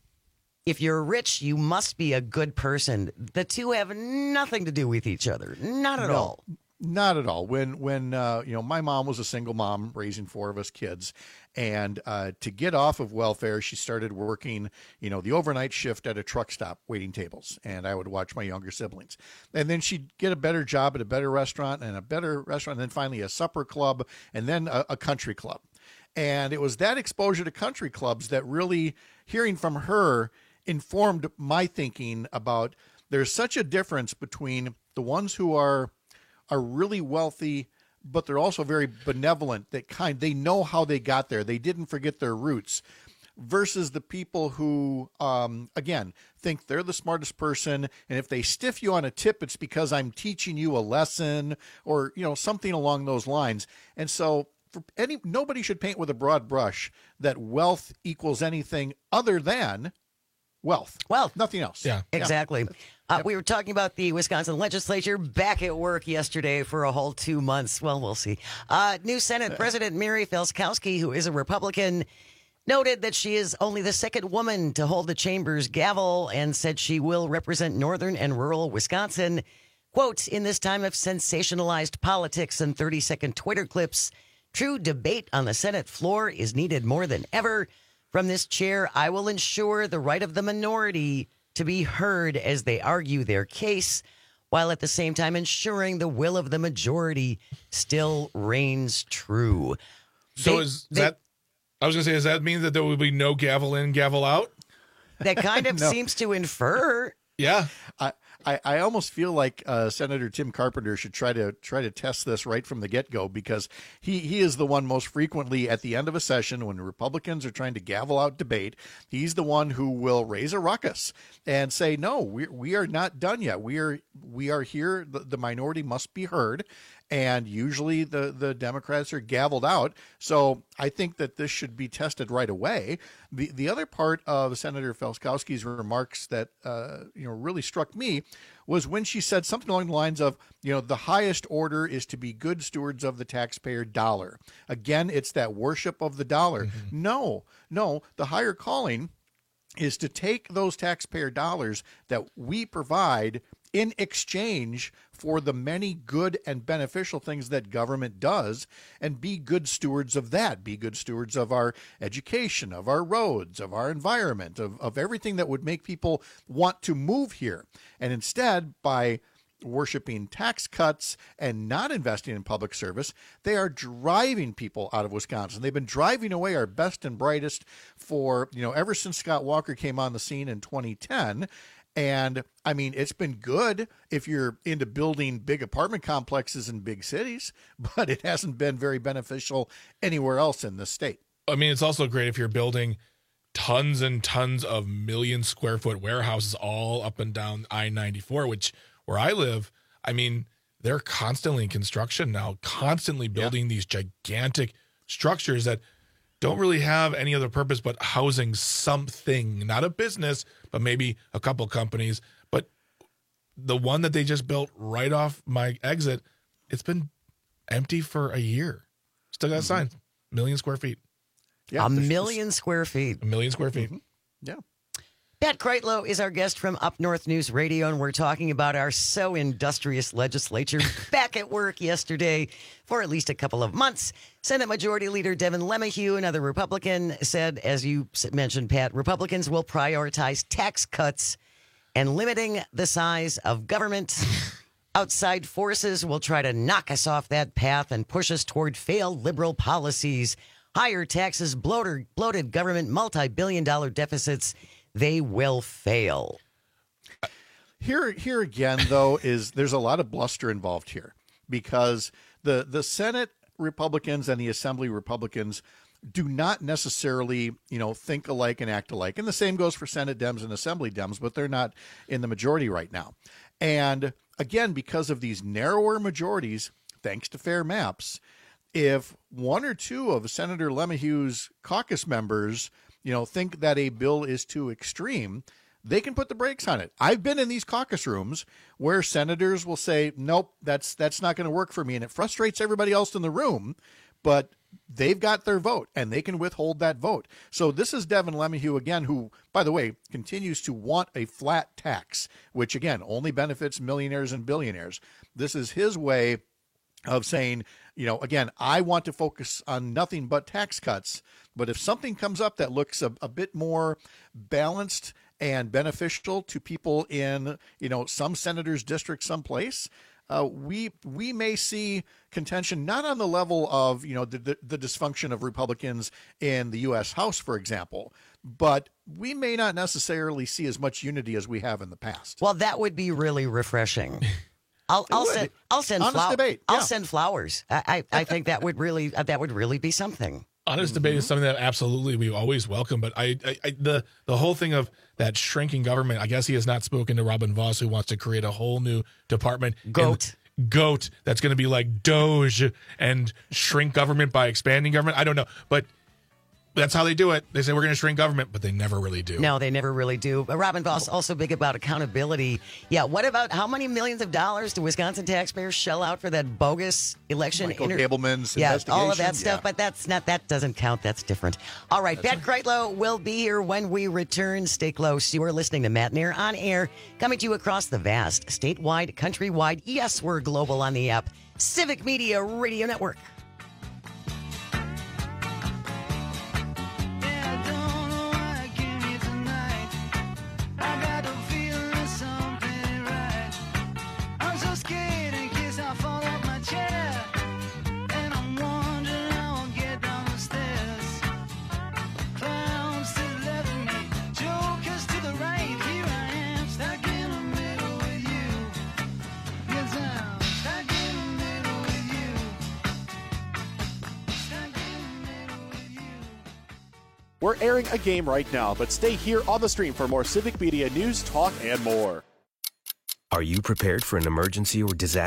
If you're rich, you must be a good person. The two have nothing to do with each other. Not at all. Not at all. When my mom was a single mom raising 4 of us kids, and to get off of welfare, she started working, the overnight shift at a truck stop waiting tables, and I would watch my younger siblings. And then she'd get a better job at a better restaurant, and then finally a supper club, and then a country club. And it was that exposure to country clubs that really, hearing from her, informed my thinking about there's such a difference between the ones who are really wealthy, but they're also very benevolent. They know how they got there. They didn't forget their roots, versus the people who, again, think they're the smartest person. And if they stiff you on a tip, it's because I'm teaching you a lesson or, something along those lines. And so nobody should paint with a broad brush that wealth equals anything other than wealth, nothing else. Yeah, exactly. We were talking about the Wisconsin legislature back at work yesterday for a whole 2 months. Well, we'll see. New Senate President Mary Felskowski, who is a Republican, noted that she is only the second woman to hold the chamber's gavel and said she will represent northern and rural Wisconsin. Quote, in this time of sensationalized politics and 30-second Twitter clips, true debate on the Senate floor is needed more than ever. From this chair, I will ensure the right of the minority to be heard as they argue their case, while at the same time ensuring the will of the majority still reigns true. So does that mean that there will be no gavel in, gavel out? That kind of seems to infer. Yeah. I almost feel like Senator Tim Carpenter should try to test this right from the get-go, because he is the one most frequently at the end of a session when Republicans are trying to gavel out debate. He's the one who will raise a ruckus and say, no, we are not done yet. We are here. The minority must be heard. and usually the Democrats are gavelled out. So I think that this should be tested right away. The other part of Senator Felskowski's remarks that really struck me was when she said something along the lines of, the highest order is to be good stewards of the taxpayer dollar. Again, it's that worship of the dollar. Mm-hmm. No, the higher calling is to take those taxpayer dollars that we provide in exchange for the many good and beneficial things that government does, and be good stewards of that, be good stewards of our education, of our roads, of our environment, of everything that would make people want to move here. And instead, by worshiping tax cuts and not investing in public service, they are driving people out of Wisconsin. They've been driving away our best and brightest for, ever since Scott Walker came on the scene in 2010. And I mean, it's been good if you're into building big apartment complexes in big cities, but it hasn't been very beneficial anywhere else in the state. I mean, it's also great if you're building tons and tons of 1 million square foot warehouses all up and down I-94, which where I live, I mean, they're constantly in construction now, constantly building these gigantic structures that don't really have any other purpose but housing something, not a business, but maybe a couple companies. But the one that they just built right off my exit, it's been empty for a year. Still got a sign, 1 million square feet. Yeah, 1 million square feet. 1 million square feet. Mm-hmm. Yeah. Pat Kreitlow is our guest from Up North News Radio, and we're talking about our so industrious legislature back at work yesterday for at least a couple of months. Senate Majority Leader Devin LeMahieu, another Republican, said, as you mentioned, Pat, Republicans will prioritize tax cuts and limiting the size of government. Outside forces will try to knock us off that path and push us toward failed liberal policies, higher taxes, bloated government, multi-billion-dollar deficits. They will fail. Here again, though, there's a lot of bluster involved here, because the Senate Republicans and the Assembly Republicans do not necessarily, think alike and act alike. And the same goes for Senate Dems and Assembly Dems, but they're not in the majority right now. And again, because of these narrower majorities, thanks to fair maps, if one or two of Senator LeMahieu's caucus members think that a bill is too extreme, they can put the brakes on it. I've been in these caucus rooms where senators will say, nope, that's not going to work for me. And it frustrates everybody else in the room, but they've got their vote and they can withhold that vote. So this is Devin LeMahieu again, who, by the way, continues to want a flat tax, which again, only benefits millionaires and billionaires. This is his way of saying, again, I want to focus on nothing but tax cuts. But if something comes up that looks a bit more balanced and beneficial to people in, some senator's district someplace, we may see contention, not on the level of, the dysfunction of Republicans in the U.S. House, for example, but we may not necessarily see as much unity as we have in the past. Well, that would be really refreshing. I'll send flowers. I think that would really be something. Honest debate is something that absolutely we always welcome, but the whole thing of that shrinking government, I guess he has not spoken to Robin Vos, who wants to create a whole new department. Goat that's going to be like Doge and shrink government by expanding government. I don't know, but that's how they do it. They say we're going to shrink government, but they never really do. No, they never really do. But Robin Vos also big about accountability. Yeah, what about how many millions of dollars do Wisconsin taxpayers shell out for that bogus election? Michael Gableman's investigation. All of that stuff, but that doesn't count. That's different. All right, Pat Kreitlow will be here when we return. Stay close. You are listening to Matt and Air on Air, coming to you across the vast, statewide, countrywide. Yes, we're global on the app. Civic Media Radio Network. We're airing a game right now, but stay here on the stream for more Civic Media news, talk, and more. Are you prepared for an emergency or disaster?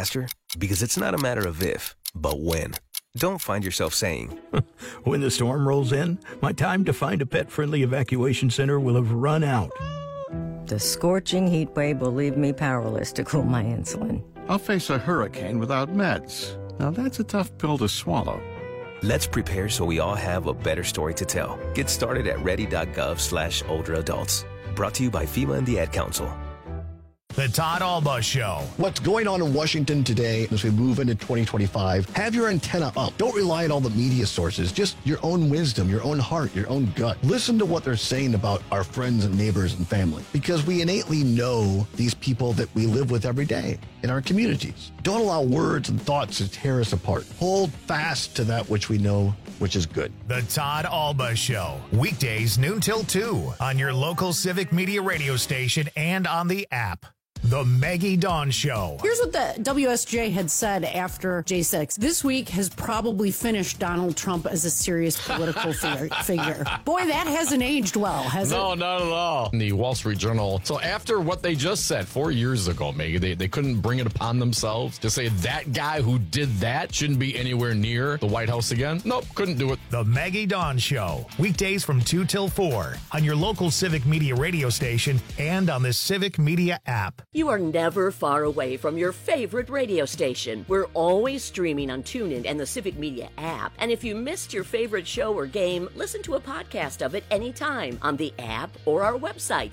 Because it's not a matter of if, but when. Don't find yourself saying, when the storm rolls in, my time to find a pet-friendly evacuation center will have run out. The scorching heat wave will leave me powerless to cool my insulin. I'll face a hurricane without meds. Now that's a tough pill to swallow. Let's prepare so we all have a better story to tell. Get started at ready.gov/older adults. Brought to you by FEMA and the Ad Council. The Todd Alba Show. What's going on in Washington today as we move into 2025? Have your antenna up. Don't rely on all the media sources. Just your own wisdom, your own heart, your own gut. Listen to what they're saying about our friends and neighbors and family, because we innately know these people that we live with every day in our communities. Don't allow words and thoughts to tear us apart. Hold fast to that which we know, which is good. The Todd Alba Show. Weekdays noon till 2 on your local Civic Media radio station and on the app. The Maggie Dawn Show. Here's what the WSJ had said after J6. This week has probably finished Donald Trump as a serious political figure. Boy, that hasn't aged well, has it? No, not at all. In the Wall Street Journal. So after what they just said 4 years ago, Maggie, they couldn't bring it upon themselves to say that guy who did that shouldn't be anywhere near the White House again. Nope, couldn't do it. The Maggie Dawn Show. Weekdays from 2 till 4 on your local Civic Media radio station and on the Civic Media app. You are never far away from your favorite radio station. We're always streaming on TuneIn and the Civic Media app. And if you missed your favorite show or game, listen to a podcast of it anytime on the app or our website,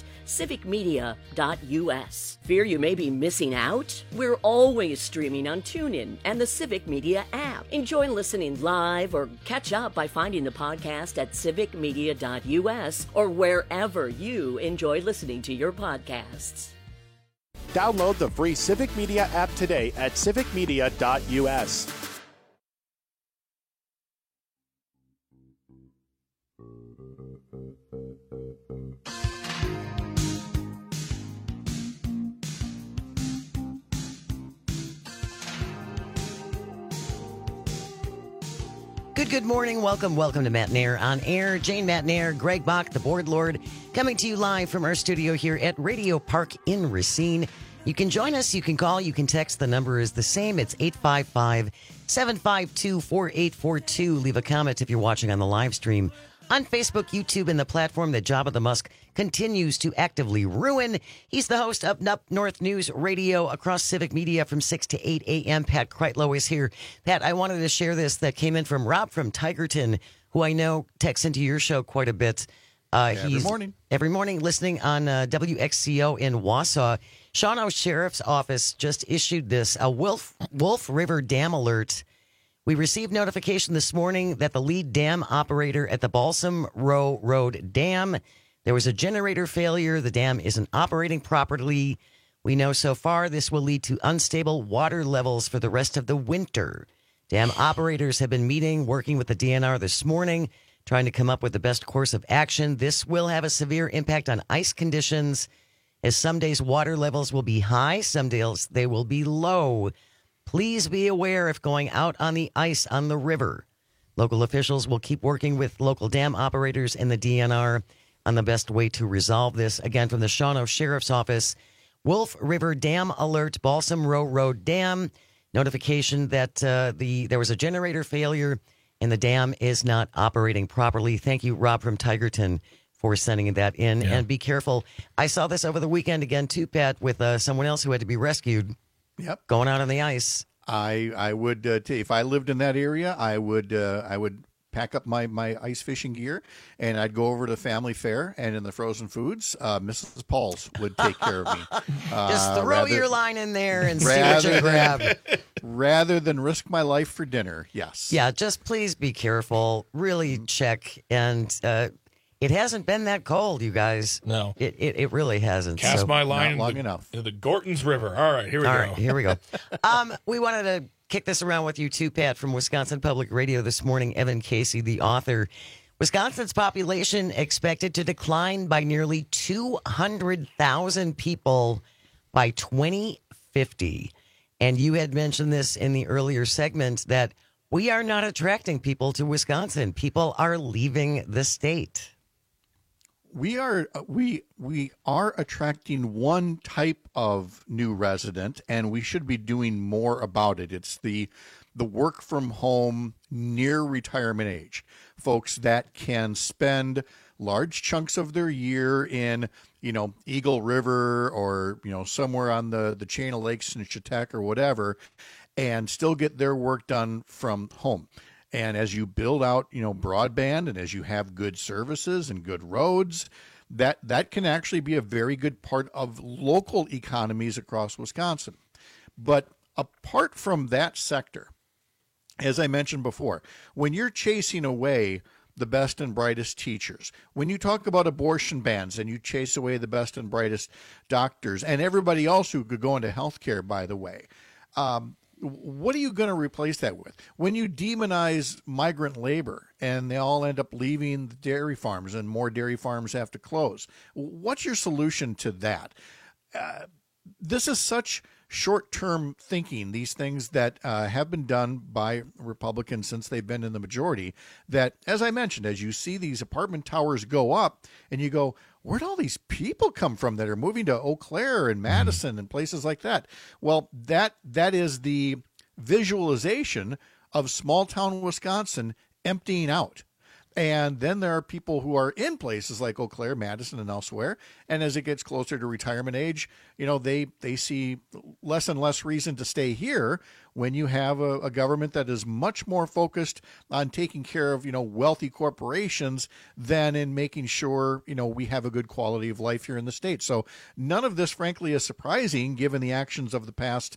civicmedia.us. Fear you may be missing out? We're always streaming on TuneIn and the Civic Media app. Enjoy listening live or catch up by finding the podcast at civicmedia.us or wherever you enjoy listening to your podcasts. Download the free Civic Media app today at civicmedia.us. Good morning. Welcome to Matt Nair on Air. Jane Matt Nair, Greg Bach, the board lord, coming to you live from our studio here at Radio Park in Racine. You can join us, you can call, you can text. The number is the same. It's 855-752-4842. Leave a comment if you're watching on the live stream on Facebook, YouTube, and the platform that Jabba the Musk continues to actively ruin. He's the host of Up North News Radio across Civic Media from 6 to 8 a.m. Pat Kreitlow is here. Pat, I wanted to share this that came in from Rob from Tigerton, who I know texts into your show quite a bit. Every morning. Every morning listening on WXCO in Wausau. Shawano Sheriff's Office just issued this, a Wolf River Dam alert. We received notification this morning that the lead dam operator at the Balsam Row Road Dam, there was a generator failure. The dam isn't operating properly. We know so far this will lead to unstable water levels for the rest of the winter. Dam operators have been meeting, working with the DNR this morning, trying to come up with the best course of action. This will have a severe impact on ice conditions, as some days water levels will be high, some days they will be low. Please be aware if going out on the ice on the river. Local officials will keep working with local dam operators and the DNR on the best way to resolve this. Again, from the Shawano Sheriff's Office, Wolf River Dam alert, Balsam Row Road Dam. Notification that there was a generator failure and the dam is not operating properly. Thank you, Rob from Tigerton, for sending that in. Yeah. And be careful. I saw this over the weekend again, too, Pat, with someone else who had to be rescued. Yep. Going out on the ice. I would if I lived in that area, I would pack up my ice fishing gear and I'd go over to Family Fair, and in the frozen foods, Mrs. Paul's would take care of me. Just throw your line in there and see what you grab. Rather than risk my life for dinner, yes. Yeah, just please be careful. Really check. And it hasn't been that cold, you guys. No. It really hasn't. Cast my line long enough. In the Gorton's River. All right, here we go. All right, here we go. We wanted to kick this around with you too, Pat, from Wisconsin Public Radio this morning. Evan Casey, the author. Wisconsin's population expected to decline by nearly 200,000 people by 2050. And you had mentioned this in the earlier segment that we are not attracting people to Wisconsin. People are leaving the state. we are attracting one type of new resident, and we should be doing more about it. It's the work from home near retirement age, folks that can spend large chunks of their year in, Eagle River or, somewhere on the chain of lakes in Chautauqua or whatever, and still get their work done from home. And as you build out, broadband, and as you have good services and good roads, that can actually be a very good part of local economies across Wisconsin. But apart from that sector, as I mentioned before, when you're chasing away the best and brightest teachers, when you talk about abortion bans and you chase away the best and brightest doctors and everybody else who could go into healthcare, by the way, what are you going to replace that with? When you demonize migrant labor and they all end up leaving the dairy farms and more dairy farms have to close, what's your solution to that? This is such short-term thinking, these things that have been done by Republicans since they've been in the majority, that, as I mentioned, as you see these apartment towers go up and you go, where'd all these people come from that are moving to Eau Claire and Madison and places like that? Well, that is the visualization of small-town Wisconsin emptying out. And then there are people who are in places like Eau Claire, Madison, and elsewhere. And as it gets closer to retirement age, they see less and less reason to stay here when you have a government that is much more focused on taking care of, wealthy corporations than in making sure, we have a good quality of life here in the state. So none of this, frankly, is surprising given the actions of the past,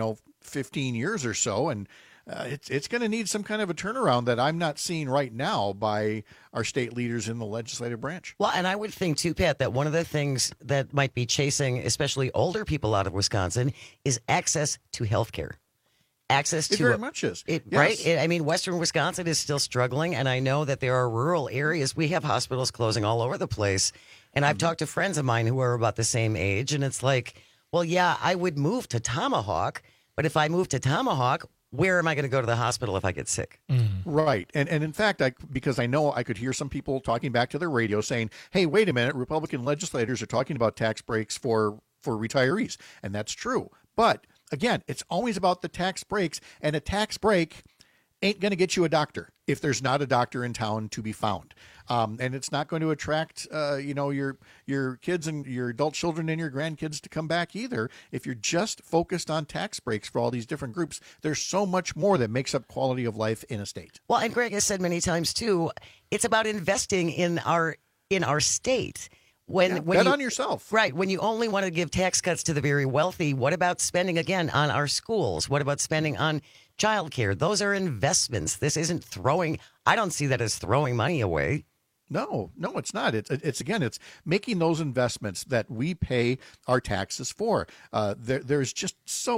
15 years or so. And it's going to need some kind of a turnaround that I'm not seeing right now by our state leaders in the legislative branch. Well, and I would think, too, Pat, that one of the things that might be chasing especially older people out of Wisconsin is access to health care. Access It to very much is. It, Yes. right? Western Wisconsin is still struggling, and I know that there are rural areas. We have hospitals closing all over the place, and I've talked to friends of mine who are about the same age, and it's like, well, yeah, I would move to Tomahawk, but if I move to Tomahawk, where am I going to go to the hospital if I get sick? Right. And in fact, because I know I could hear some people talking back to their radio saying, hey, wait a minute, Republican legislators are talking about tax breaks for retirees. And that's true. But again, it's always about the tax breaks, and a tax break ain't going to get you a doctor if there's not a doctor in town to be found. And it's not going to attract, your kids and your adult children and your grandkids to come back either. If you're just focused on tax breaks for all these different groups, there's so much more that makes up quality of life in a state. Well, and Greg has said many times, too, it's about investing in our state. When Bet you, on yourself. Right. When you only want to give tax cuts to the very wealthy, what about spending, again, on our schools? What about spending on childcare? Those are investments. This isn't I don't see that as throwing money away. No, it's not. It's making those investments that we pay our taxes for. There's just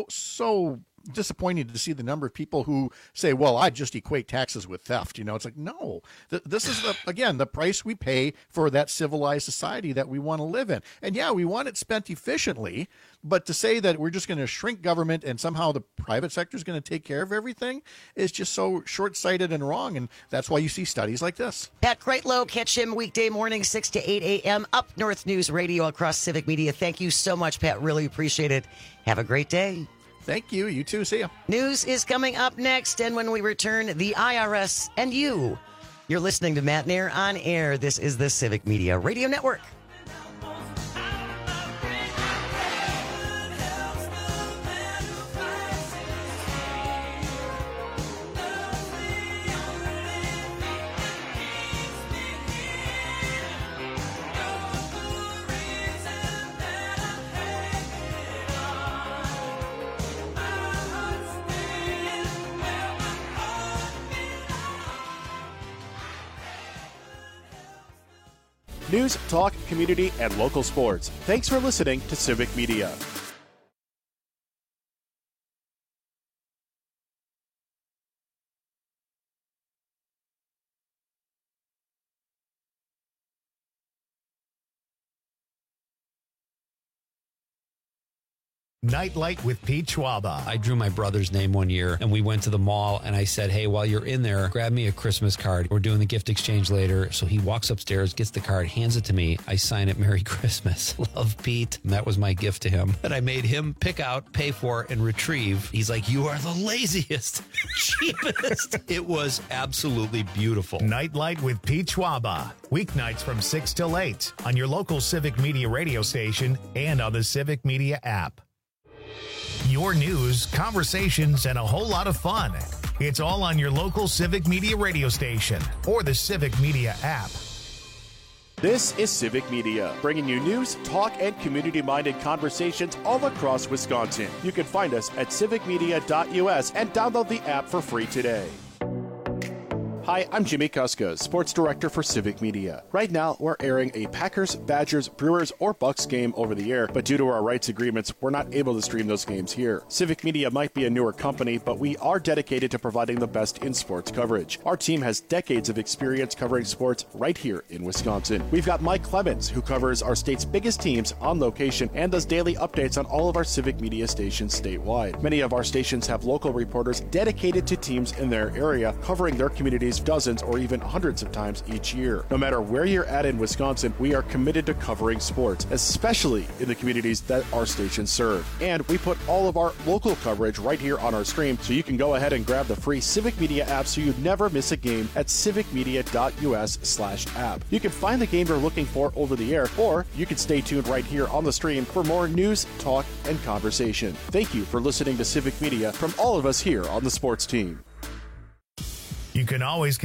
so disappointing to see the number of people who say, well, I just equate taxes with theft. It's like, no, this is the price we pay for that civilized society that we want to live in. And yeah, we want it spent efficiently, but to say that we're just going to shrink government and somehow the private sector is going to take care of everything is just so short-sighted and wrong. And that's why you see studies like this. Pat Kreitlow, catch him weekday morning, 6 to 8 a.m. Up North News Radio across Civic Media. Thank you so much, Pat. Really appreciate it. Have a great day. Thank you. You too. See ya. News is coming up next, and when we return, the IRS and you. You're listening to Matt Nair on air. This is the Civic Media Radio Network. News, talk, community, and local sports. Thanks for listening to Civic Media. Nightlight with Pete Schwaba. I drew my brother's name one year, and we went to the mall, and I said, hey, while you're in there, grab me a Christmas card. We're doing the gift exchange later. So he walks upstairs, gets the card, hands it to me. I sign it, Merry Christmas. Love, Pete. And that was my gift to him that I made him pick out, pay for, and retrieve. He's like, you are the laziest, cheapest. It was absolutely beautiful. Nightlight with Pete Schwaba. Weeknights from 6 till 8 on your local Civic Media radio station and on the Civic Media app. Your news, conversations, and a whole lot of fun. It's all on your local Civic Media radio station or the Civic Media app. This is Civic Media, bringing you news, talk, and community-minded conversations all across Wisconsin. You can find us at civicmedia.us and download the app for free today. Hi, I'm Jimmy Kuska, Sports Director for Civic Media. Right now, we're airing a Packers, Badgers, Brewers, or Bucks game over the air, but due to our rights agreements, we're not able to stream those games here. Civic Media might be a newer company, but we are dedicated to providing the best in sports coverage. Our team has decades of experience covering sports right here in Wisconsin. We've got Mike Clemens, who covers our state's biggest teams on location and does daily updates on all of our Civic Media stations statewide. Many of our stations have local reporters dedicated to teams in their area, covering their communities dozens or even hundreds of times each year. No matter where you're at in Wisconsin, we are committed to covering sports, especially in the communities that our stations serve. And we put all of our local coverage right here on our stream, so you can go ahead and grab the free Civic Media app so you never miss a game at civicmedia.us/app. You can find the game you're looking for over the air, or you can stay tuned right here on the stream for more news, talk, and conversation. Thank you for listening to Civic Media from all of us here on the sports team. You can always